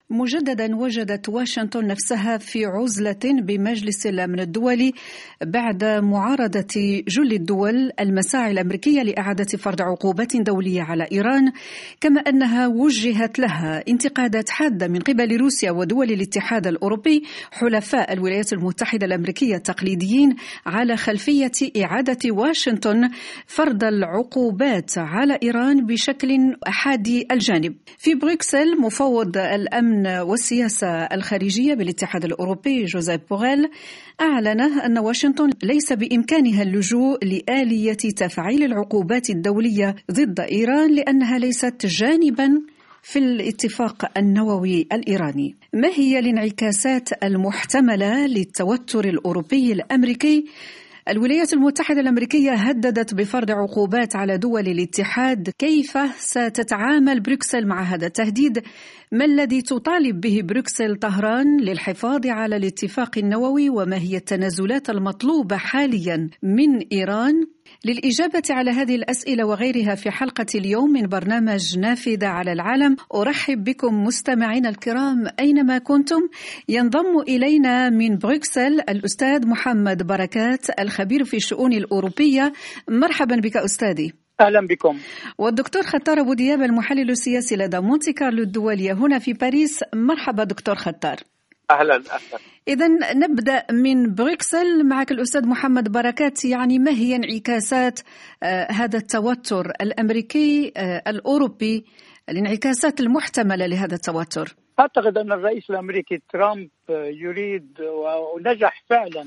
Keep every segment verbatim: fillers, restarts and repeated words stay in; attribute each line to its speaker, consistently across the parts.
Speaker 1: مجددا وجدت واشنطن نفسها في عزلة بمجلس الأمن الدولي بعد معارضة جل الدول المساعي الأمريكية لإعادة فرض عقوبات دولية على إيران، كما أنها وجهت لها انتقادات حادة من قبل روسيا ودول الاتحاد الأوروبي حلفاء الولايات المتحدة الأمريكية التقليديين على خلفية إعادة واشنطن فرض العقوبات على إيران بشكل أحادي الجانب. في بروكسل مفوض الأمن والسياسة الخارجية بالاتحاد الأوروبي جوزيف بوغيل أعلن أن واشنطن ليس بإمكانها اللجوء لآلية تفعيل العقوبات الدولية ضد إيران لأنها ليست جانبا في الاتفاق النووي الإيراني. ما هي الانعكاسات المحتملة للتوتر الأوروبي الأمريكي؟ الولايات المتحدة الأمريكية هددت بفرض عقوبات على دول الاتحاد، كيف ستتعامل بروكسل مع هذا التهديد؟ ما الذي تطالب به بروكسل طهران للحفاظ على الاتفاق النووي؟ وما هي التنازلات المطلوبة حاليا من إيران؟ للإجابة على هذه الأسئلة وغيرها في حلقة اليوم من برنامج نافذة على العالم أرحب بكم مستمعينا الكرام أينما كنتم. ينضم إلينا من بروكسل الأستاذ محمد بركات الخبير في الشؤون الأوروبية. مرحبا بك أستاذي.
Speaker 2: أهلا بكم.
Speaker 1: والدكتور خطار أبو دياب المحلل السياسي لدى مونتي كارلو الدولية هنا في باريس. مرحبا دكتور خطار.
Speaker 2: أهلا أهلا.
Speaker 1: إذن نبدأ من بروكسل معك الأستاذ محمد بركات. يعني ما هي انعكاسات آه هذا التوتر الأمريكي آه الأوروبي، الانعكاسات المحتملة لهذا التوتر؟
Speaker 2: أعتقد أن الرئيس الأمريكي ترامب يريد ونجح فعلا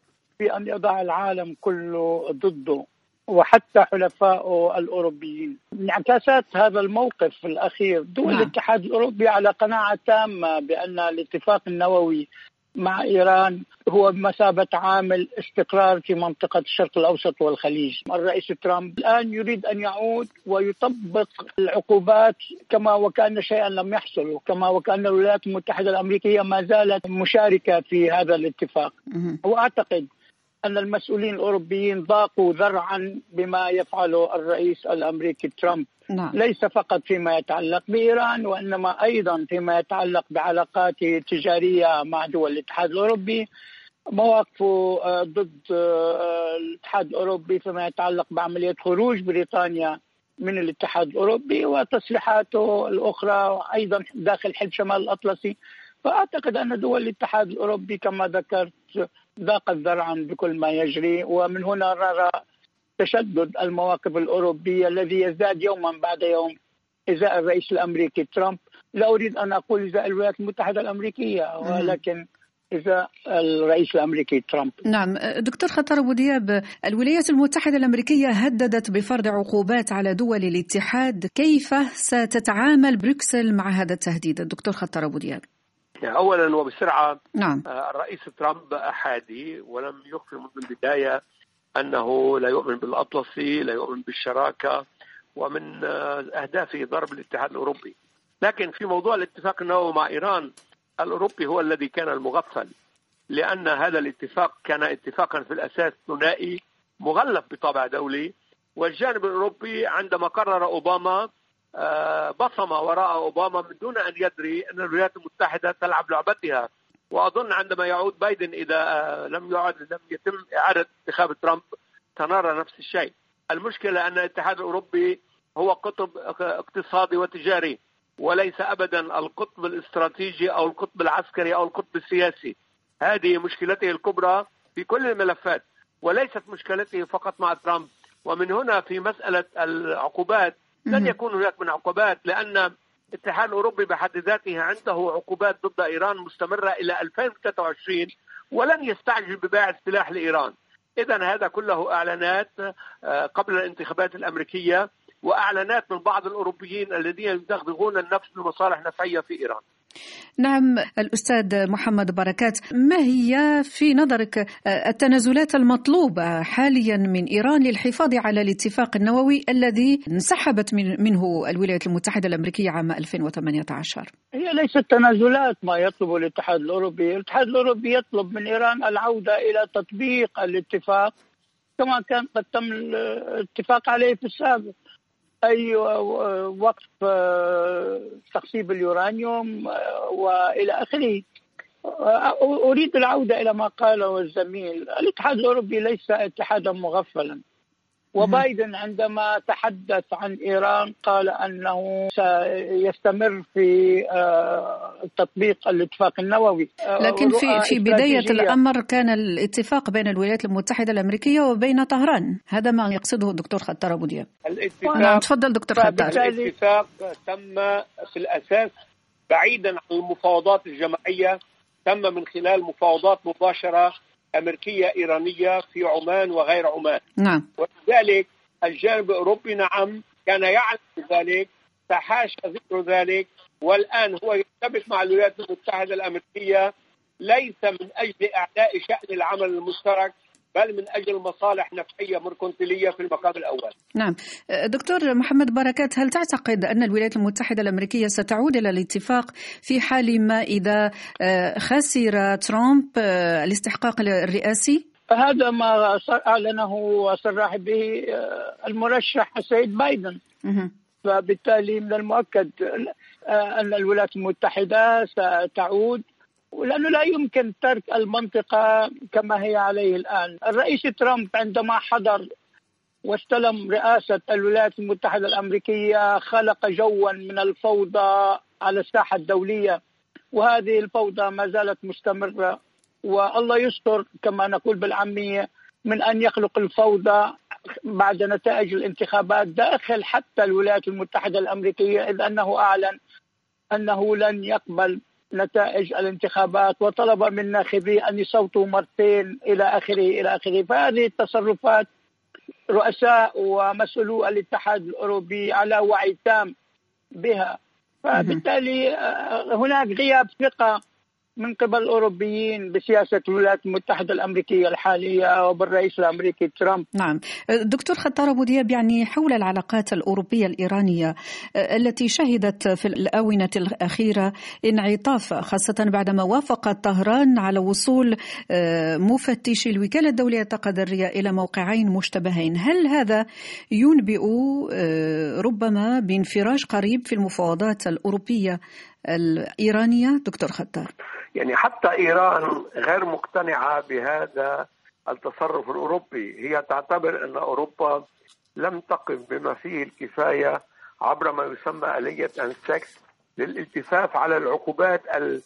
Speaker 2: في أن يضع العالم كله ضده وحتى حلفائه الأوروبيين. انعكاسات هذا الموقف الأخير، دول نعم. الاتحاد الأوروبي على قناعة تامة بأن الاتفاق النووي مع إيران هو بمثابة عامل استقرار في منطقة الشرق الأوسط والخليج. الرئيس ترامب الآن يريد أن يعود ويطبق العقوبات كما وكأن شيئا لم يحصل، وكما وكأن الولايات المتحدة الأمريكية ما زالت مشاركة في هذا الاتفاق. وأعتقد أن المسؤولين الأوروبيين ضاقوا ذرعا بما يفعله الرئيس الأمريكي ترامب، نعم. ليس فقط فيما يتعلق بإيران وإنما أيضا فيما يتعلق بعلاقاته التجارية مع دول الاتحاد الأوروبي، مواقفه ضد الاتحاد الأوروبي فيما يتعلق بعملية خروج بريطانيا من الاتحاد الأوروبي، وتصريحاته الأخرى أيضا داخل حلف شمال الأطلسي. فأعتقد أن دول الاتحاد الأوروبي كما ذكرت ضاقت ذرعا بكل ما يجري، ومن هنا نرى تشدد المواقف الأوروبية الذي يزداد يوما بعد يوم إزاء الرئيس الأمريكي ترامب. لا أريد أن أقول إزاء الولايات المتحدة الأمريكية، ولكن إزاء الرئيس الأمريكي ترامب.
Speaker 1: نعم دكتور خطار أبو دياب، الولايات المتحدة الأمريكية هددت بفرض عقوبات على دول الاتحاد، كيف ستتعامل بروكسل مع هذا التهديد؟ الدكتور خطار أبو دياب.
Speaker 3: أولا وبسرعة،
Speaker 1: نعم.
Speaker 3: الرئيس ترامب أحادي ولم يخفي منذ البداية أنه لا يؤمن بالأطلسي، لا يؤمن بالشراكة، ومن أهدافه ضرب الاتحاد الأوروبي. لكن في موضوع الاتفاق النووي مع إيران، الأوروبي هو الذي كان المغفل، لأن هذا الاتفاق كان اتفاقا في الأساس ثنائي مغلف بطابع دولي، والجانب الأوروبي عندما قرر أوباما بصم وراء أوباما من دون أن يدري أن الولايات المتحدة تلعب لعبتها. وأظن عندما يعود بايدن إذا لم يعد لم يتم إعادة انتخاب ترامب سنرى نفس الشيء. المشكلة أن الاتحاد الأوروبي هو قطب اقتصادي وتجاري، وليس أبدا القطب الاستراتيجي أو القطب العسكري أو القطب السياسي. هذه مشكلته الكبرى في كل الملفات، وليست مشكلته فقط مع ترامب. ومن هنا في مسألة العقوبات لن يكون هناك من عقوبات، لأن الاتحاد الأوروبي بحد ذاته عنده عقوبات ضد إيران مستمرة إلى ألفين وثلاثة وعشرين، ولن يستعجل ببيع السلاح لإيران. إذن هذا كله أعلانات قبل الانتخابات الأمريكية، وأعلانات من بعض الأوروبيين الذين يدغدغون النفس لمصالح نفعية في إيران.
Speaker 1: نعم الأستاذ محمد بركات، ما هي في نظرك التنازلات المطلوبة حاليا من إيران للحفاظ على الاتفاق النووي الذي انسحبت منه الولايات المتحدة الأمريكية عام ألفين وثمانية عشر؟
Speaker 2: هي ليست تنازلات ما يطلبه الاتحاد الأوروبي. الاتحاد الأوروبي يطلب من إيران العودة إلى تطبيق الاتفاق كما كان قد تم الاتفاق عليه في السابق. أي وقف تخصيب اليورانيوم وإلى آخره. أريد العودة إلى ما قاله الزميل، الاتحاد الأوروبي ليس اتحادا مغفلا، وبايدن عندما تحدث عن إيران قال أنه سيستمر في تطبيق الاتفاق النووي.
Speaker 1: لكن في في بداية الأمر كان الاتفاق بين الولايات المتحدة الأمريكية وبين طهران، هذا ما يقصده الدكتور خطار أبو دياب. نعم تفضل دكتور خطار.
Speaker 3: الاتفاق تم في الأساس بعيدا عن المفاوضات الجماعية، تم من خلال مفاوضات مباشرة أمريكية إيرانية في عمان وغير عمان.
Speaker 1: نعم.
Speaker 3: ولذلك الجانب الأوروبي نعم كان يعلم ذلك، تحاشى ذكر ذلك، والآن هو يتفق مع الولايات المتحدة الأمريكية ليس من أجل إعلاء شأن العمل المشترك، بل من أجل مصالح نفعية مركنتيلية في المقام الأول.
Speaker 1: نعم. دكتور محمد بركات، هل تعتقد أن الولايات المتحدة الأمريكية ستعود إلى الاتفاق في حال ما إذا خسر ترامب الاستحقاق الرئاسي؟
Speaker 2: هذا ما أعلنه وصرح به المرشح السيد بايدن. فبالتالي من المؤكد أن الولايات المتحدة ستعود، لأنه لا يمكن ترك المنطقة كما هي عليه الآن. الرئيس ترامب عندما حضر واستلم رئاسة الولايات المتحدة الأمريكية خلق جوا من الفوضى على الساحة الدولية، وهذه الفوضى ما زالت مستمرة، والله يستر كما نقول بالعامية من أن يخلق الفوضى بعد نتائج الانتخابات داخل حتى الولايات المتحدة الأمريكية، إذ أنه أعلن أنه لن يقبل نتائج الانتخابات وطلب من ناخبيه أن يصوتوا مرتين إلى آخره إلى آخره. فهذه التصرفات رؤساء ومسؤولو الاتحاد الأوروبي على وعي تام بها، فبالتالي هناك غياب ثقة من قبل الأوروبيين بسياسة الولايات المتحدة الأمريكية الحالية وبالرئيس الأمريكي ترامب.
Speaker 1: نعم. دكتور خطار أبو دياب، يعني حول العلاقات الأوروبية الإيرانية التي شهدت في الآونة الأخيرة انعطاف، خاصة بعدما وافقت طهران على وصول مفتشي الوكالة الدولية التقديرية إلى موقعين مشتبهين، هل هذا ينبئ ربما بانفراج قريب في المفاوضات الأوروبية الإيرانية دكتور خطار؟
Speaker 3: يعني حتى إيران غير مقتنعة بهذا التصرف الأوروبي، هي تعتبر أن أوروبا لم تقم بما فيه الكفاية عبر ما يسمى آلية أنسكس للالتفاف على العقوبات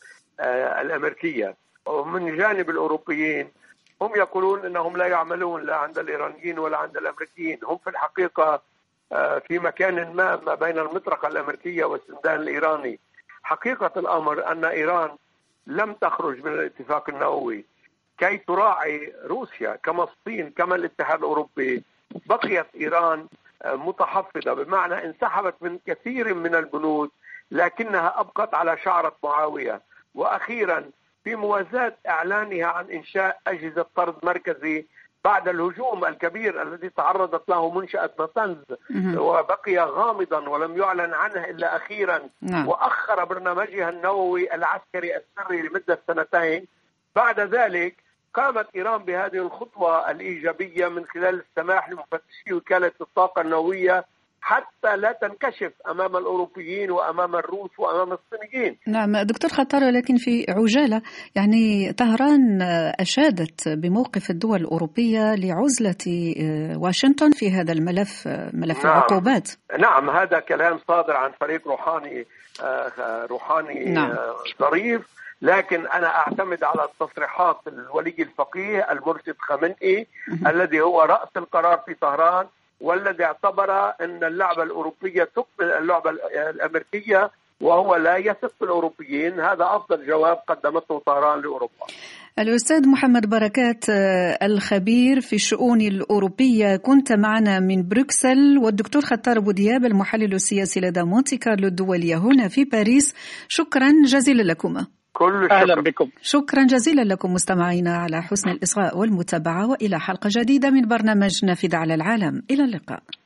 Speaker 3: الأمريكية. ومن جانب الأوروبيين هم يقولون أنهم لا يعملون لا عند الإيرانيين ولا عند الأمريكيين، هم في الحقيقة في مكان ما ما بين المطرقة الأمريكية والسندان الإيراني. حقيقة الأمر أن إيران لم تخرج من الاتفاق النووي كي تراعي روسيا كما الصين كما الاتحاد الأوروبي. بقيت إيران متحفظة، بمعنى انسحبت من كثير من البنود لكنها أبقت على شعرة معاوية. وأخيرا في موازاة إعلانها عن إنشاء أجهزة طرد مركزي بعد الهجوم الكبير الذي تعرضت له منشأة ناتنز، وبقي غامضا ولم يعلن عنه إلا أخيرا، وأخر برنامجها النووي العسكري السري لمدة سنتين. بعد ذلك قامت إيران بهذه الخطوة الإيجابية من خلال السماح لمفتشي وكالة الطاقة النووية حتى لا تنكشف أمام الأوروبيين وأمام الروس وأمام الصينيين.
Speaker 1: نعم دكتور خطار، لكن في عجالة، يعني طهران أشادت بموقف الدول الأوروبية لعزلة واشنطن في هذا الملف، ملف
Speaker 3: نعم.
Speaker 1: العقوبات.
Speaker 3: نعم هذا كلام صادر عن فريق روحاني روحاني نعم. ظريف، لكن أنا أعتمد على التصريحات الولي الفقيه المرشد خامنئي الذي هو رأس القرار في طهران، والذي اعتبر أن اللعبة الأوروبية تقبل اللعبة الأمريكية وهو لا يثق في الأوروبيين. هذا أفضل جواب قدمته طهران لأوروبا.
Speaker 1: الأستاذ محمد بركات الخبير في الشؤون الأوروبية كنت معنا من بروكسل، والدكتور خطار أبو دياب المحلل السياسي لدى مونتي كارلو الدولية هنا في باريس. شكرا جزيلا لكما.
Speaker 3: كل شكرا.
Speaker 2: أهلا بكم.
Speaker 1: شكرا جزيلا لكم مستمعينا على حسن الإصغاء والمتابعة، وإلى حلقة جديدة من برنامج نافذة على العالم. إلى اللقاء.